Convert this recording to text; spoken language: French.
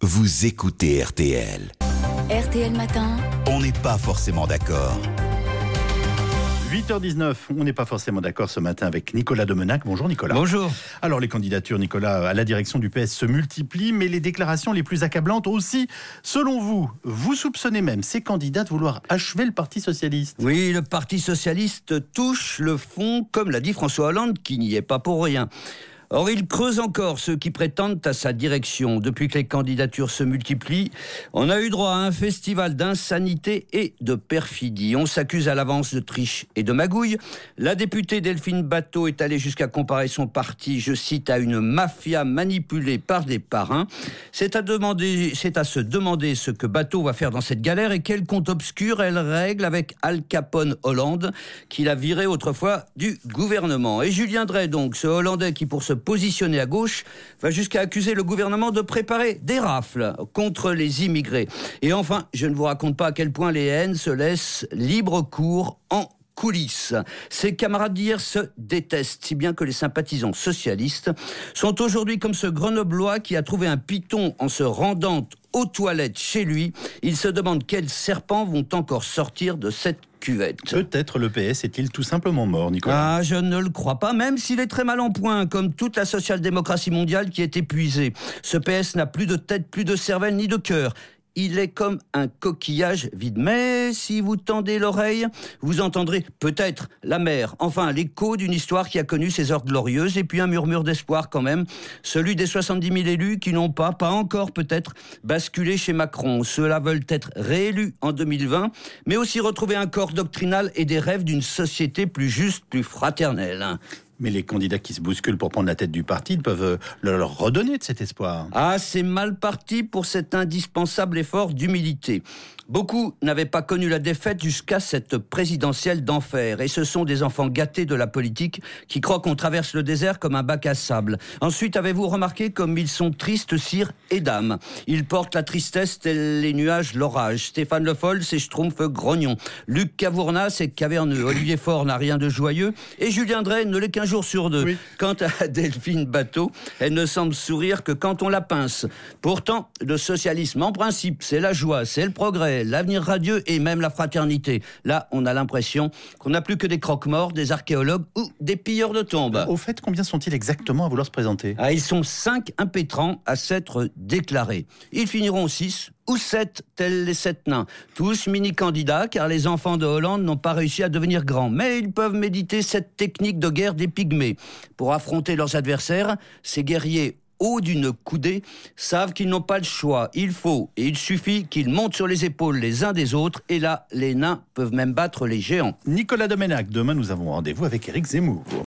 vous écoutez RTL. RTL Matin. On n'est pas forcément d'accord. 8h19, on n'est pas forcément d'accord ce matin avec Nicolas Domenac. Bonjour Nicolas. Bonjour. Alors les candidatures, Nicolas, à la direction du PS se multiplient, mais les déclarations les plus accablantes aussi. Selon vous, vous soupçonnez même ces candidats de vouloir achever le Parti Socialiste. Oui, le Parti Socialiste touche le fond, comme l'a dit François Hollande, qui n'y est pas pour rien. Or, il creuse encore ceux qui prétendent à sa direction. Depuis que les candidatures se multiplient, on a eu droit à un festival d'insanité et de perfidie. On s'accuse à l'avance de triche et de magouille. La députée Delphine Batho est allée jusqu'à comparer son parti, je cite, à une mafia manipulée par des parrains. C'est à se demander ce que Batho va faire dans cette galère et quel compte obscur elle règle avec Al Capone Hollande, qui l'a viré autrefois du gouvernement. Et Julien Drey, donc, ce Hollandais qui, pour se positionner à gauche, va jusqu'à accuser le gouvernement de préparer des rafles contre les immigrés. Et enfin, je ne vous raconte pas à quel point les haines se laissent libre cours en coulisses. Ses camarades d'hier se détestent, si bien que les sympathisants socialistes sont aujourd'hui comme ce Grenoblois qui a trouvé un python en se rendant aux toilettes chez lui. Il se demande quels serpents vont encore sortir de cette cuvette. Peut-être le PS est-il tout simplement mort, Nicolas. Ah, je ne le crois pas, même s'il est très mal en point, comme toute la social-démocratie mondiale qui est épuisée. Ce PS n'a plus de tête, plus de cervelle, ni de cœur. Il est comme un coquillage vide. Mais si vous tendez l'oreille, vous entendrez peut-être la mer. Enfin, l'écho d'une histoire qui a connu ses heures glorieuses. Et puis un murmure d'espoir quand même. Celui des 70 000 élus qui n'ont pas encore peut-être, basculé chez Macron. Ceux-là veulent être réélus en 2020, mais aussi retrouver un corps doctrinal et des rêves d'une société plus juste, plus fraternelle. Mais les candidats qui se bousculent pour prendre la tête du parti, ils peuvent leur redonner de cet espoir. Ah, c'est mal parti pour cet indispensable effort d'humilité. Beaucoup n'avaient pas connu la défaite jusqu'à cette présidentielle d'enfer. Et ce sont des enfants gâtés de la politique qui croient qu'on traverse le désert comme un bac à sable. Ensuite, avez-vous remarqué comme ils sont tristes, sire et dame. Ils portent la tristesse tels les nuages, l'orage. Stéphane Le Foll, c'est Schtroumpf grognon. Luc Cavournas, c'est caverneux. Olivier Faure n'a rien de joyeux. Et Julien Drey ne l'est qu'un jour sur deux. Oui. Quant à Delphine Batho, elle ne semble sourire que quand on la pince. Pourtant, le socialisme, en principe, c'est la joie, c'est le progrès, l'avenir radieux et même la fraternité. Là, on a l'impression qu'on n'a plus que des croque-morts, des archéologues ou des pilleurs de tombes. Au fait, combien sont-ils exactement à vouloir se présenter ? Ah, ils sont 5 impétrants à s'être déclarés. Ils finiront 6 ou 7, tels les 7 nains. Tous mini-candidats, car les enfants de Hollande n'ont pas réussi à devenir grands. Mais ils peuvent méditer cette technique de guerre des pygmées. Pour affronter leurs adversaires, ces guerriers hauts d'une coudée savent qu'ils n'ont pas le choix. Il faut et il suffit qu'ils montent sur les épaules les uns des autres. Et là, les nains peuvent même battre les géants. Nicolas Domenac, demain nous avons rendez-vous avec Éric Zemmour.